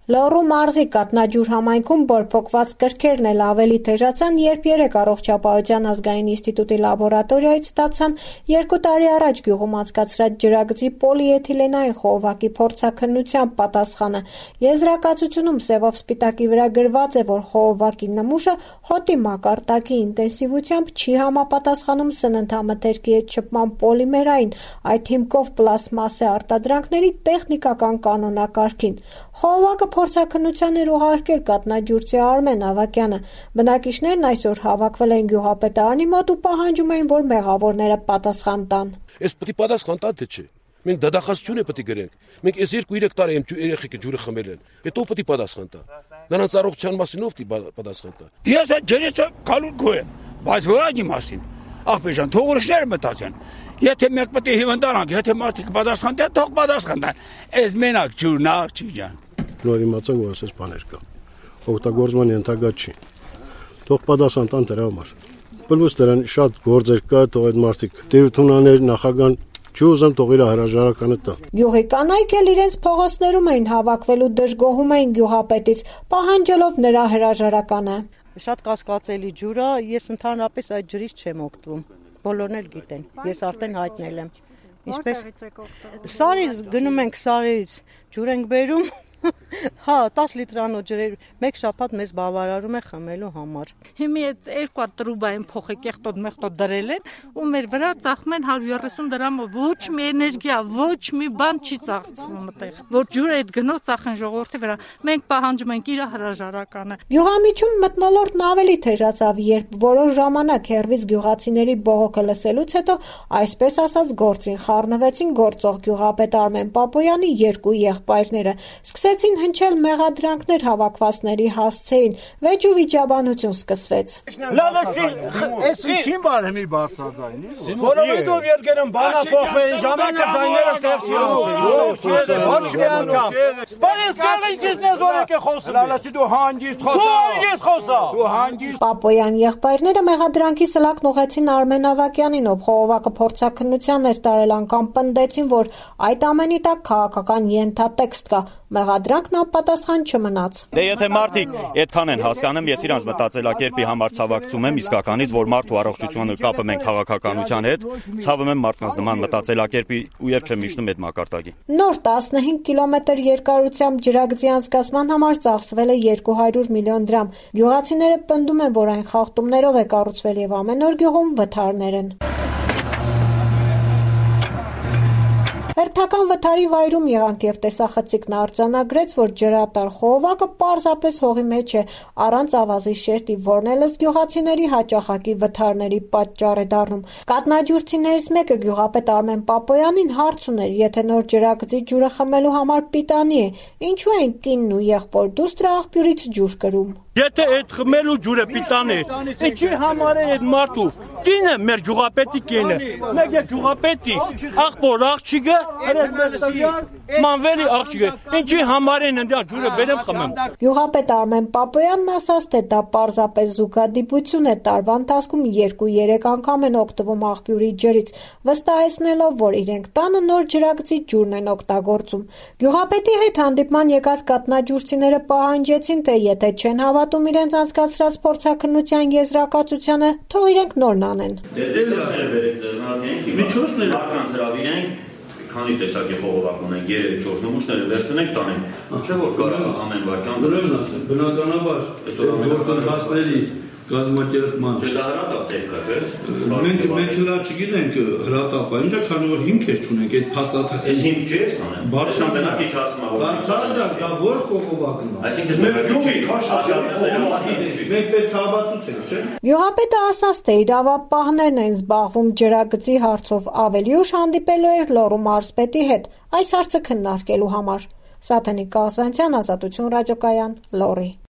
Լոռու մարզի Կատնաջուր համայնքում բորբոքված կրքերն էլ ավելի թեժացան, երբ երեկ Առողջապահության ազգային ինստիտուտի լաբորատորիայից ստացան 2 տարի առաջ գյուղում անցկացրած ջրագծի պոլիէթիլենային խողովակի փորձաքննության պատասխանը։ Եզրակացությունում սևով սպիտակի վրա գրված է, որ խողովակի նմուշը հոտի մակարդակի ինտենսիվությամբ չի համապատասխանում սննդամթերքի հետ շփման պոլիմերային, այդ հիմքով պլաստմասե արտադրանքների տեխնիկական կանոնակարգին։ Խողովակը փորձաքննության էր ուղարկել կատնաջուրցի Արմեն Ավագյանը։ Բնակիչներն այսօր հավաքվել են գյուղապետարանի մոտ ու պահանջում էին, որ մեղավորները պատասխան տան։ Այս պետք է պատասխան տա թե չէ։ Մենք դատախազություն է պետք է գրենք։ Մենք այս 2-3 տարի երեխեքը ջուրը խմել են։ Հետո պետք է պատասխան տա։ Նրանց առողջության մասին ով պետք է պատասխան տա։ Ես այդ ջրից կալուր գոյ եմ, բայց որակի մասին։ Ախպեջան, թողորոշները մտածեն։ Եթե մենք պետք է հիվանդանանք, եթե մարդիկ պատասխան տա, թող պատասխան տան։ Այս մենակ ջուրն աղջի ջան։ Նոր իմացան, որ ասես բաներ կա։ Օգտագործման ենթակա չի։ Թող պատասխան տան դրա համար։ Պլյուս դրան շատ գործեր կա, թող այդ մարդիկ տերությունաներ նախագահան չուզեմ թող իր հրաժարականը տա։ Գյուղի կանայք էլ իրենց փողոցներում էին հավաքվել ու դժգոհում էին գյուղապետից, պահանջելով նրա հրաժարականը։ Շատ կասկածելի ջուր է, ես ընդհանրապես այդ ջրից չեմ օգտվում։ Բոլորն էլ գիտեն, ես արդեն հայտնել եմ։ Ինչպես Սարից գնում ենք, Սարից ջուր ենք բերում։ Հա, 10 լիտրանոց ջրեր մեկ շաբաթ մեզ բավարարում է խմելու համար։ Հիմի այդ 2 տրուբային փոխը կեղտոտ մեղտոտ դրել են ու մեր վրա ծախում են 130 դրամով, ոչ մի էներգիա, ոչ մի բան չի ծախսվում այդտեղ, որ ջուրը այդ գնով ծախեն ժողովրդի վրա։ Մենք պահանջում ենք իր հրաժարականը։ Գյուղամիջում մթնոլորտն ավելի թեժացավ, երբ որոշ ժամանակ հեռվից գյուղացիների բողոքը լսելուց հետո, այսպես ասած, գործին խառնվեցին գործող գյուղապետ Արմեն Պապոյանի 2 եղբայրները։ Սկսեցին հնչել մեղադրանքներ հավաքվածների հասցեին, վեճ ու վիճաբանություն սկսվեց։ Այս ինչին բարեմի բարձրաձայնի։ Որովհետև երկերում բանա փոխվեն, ժամանակ ձայները ստեղ չի Ոչ մի անգամ։ Սպանես կարիքից ես որ եկե խոսում։ Լալասի դու հանգիստ խոսա։ Դու հանգիստ։ Պապոյան եղբայրները մեղադրանքի սլակն ուղեցին Արմեն Ավագյանին, ով խողովակը փորձաքննության էր տարել, անգամ պնդեցին, որ այդ ամենի տակ քաղաքական ենթատեքստ կա։ Մեղադրանքն անպատասխան չմնաց։ Դե եթե մարդիկ այդքան են հասկանում, ես իրանց մտածելակերպի համար ցավակցում եմ իսկականից, որ մարդու առողջությունը կապում են քաղաքականության հետ, ցավում եմ մարդկանց նման մտածելակերպի ու եւ չեմ իշնում այդ մակարդակի։ Նոր 15 կիլոմետր երկարությամբ ջրագծի անցկացման համար ծախսվել է 200 միլիոն դրամ։ Գյուղացիները պնդում են, որ այն խախտումներով է կառուցվել եւ ամեն օր գյուղում վթարներ են։ Հերթական վթարի վայրում եղանք եւ տեսախցիկն արձանագրեց, որ ջրատար խողովակը պարզապես հողի մեջ է, առանց ավազի շերտի, որն էլ ըստ գյուղացիների հաճախակի վթարների պատճառ է դառնում։ Կատնաջուրցիներից մեկը գյուղապետ Արմեն Պապոյանին հարց ուներ, եթե նոր ջրագծի ջուրը խմելու համար պիտանի է, ինչու են կինն ու եղբոր դուստրը աղբյուրից ջուր կրում։ Եթե այդ խմելու ջուրը պիտան է, ինչի համար է այդ մարդու։ Կինը մեր գյուղապետի կինը։ Մեկ է գյուղապետի աղբոր աղջիկը, մանվելի աղջիկը։ Ինչի համար են ընդյալ ջուրը բերեմ խմեմ։ Գյուղապետ Արմեն Պապոյանն ասաց, թե դա պարզապես զուգադիպություն է, տարվա ընթացքում 2-3 անգամ են օգտվում աղբյուրի ջրից, վստահեցնելով, որ իրենք տանը նոր ջրագծի ջուրն են օգտագործում։ Գյուղապետի հետ հանդիպման եկած կատնաջուրցիները պահանջեցին, թե եթե չեն հավատում իրենց անցկացրած փորձաքննության եզրակացությանը, թող իրենք նորն անեն։ Միջոցները առանց հրավիրենք, քանի տեսակի խողովակ ունենք, 3-4 նմուշները վերցնենք, տանենք։ Չէ՞ որ կարող ամեն վարքյան գրել ասել, բնականաբար գործընթացների կազմակերպման։ Չէ՞ դա հրատապ դեպք է, չէ՞։ Մենք հրա չգիտենք հրատապը, ինչա քանի որ հիմքեր չունենք, այդ փաստաթղթի։ Այս հիմք չի ասում։ Բարձրացնի չասում ա որ։ Բարձրացած դա որ խողովակն է։ Այսինքն մենք ջուրի քաշածել մենք պետք է բացուցենք, չէ՞։ Գյուղապետը ասաց, թե իրավապահներն են զբաղվում ջրագծի հարցով, ավելի ուշ հանդիպելու էր Լոռու մարզպետի հետ այս հարցը քննարկելու համար։ Սաթենիկ Կաղզանցյան, Ազատություն ռադիոկայան, Լոռի։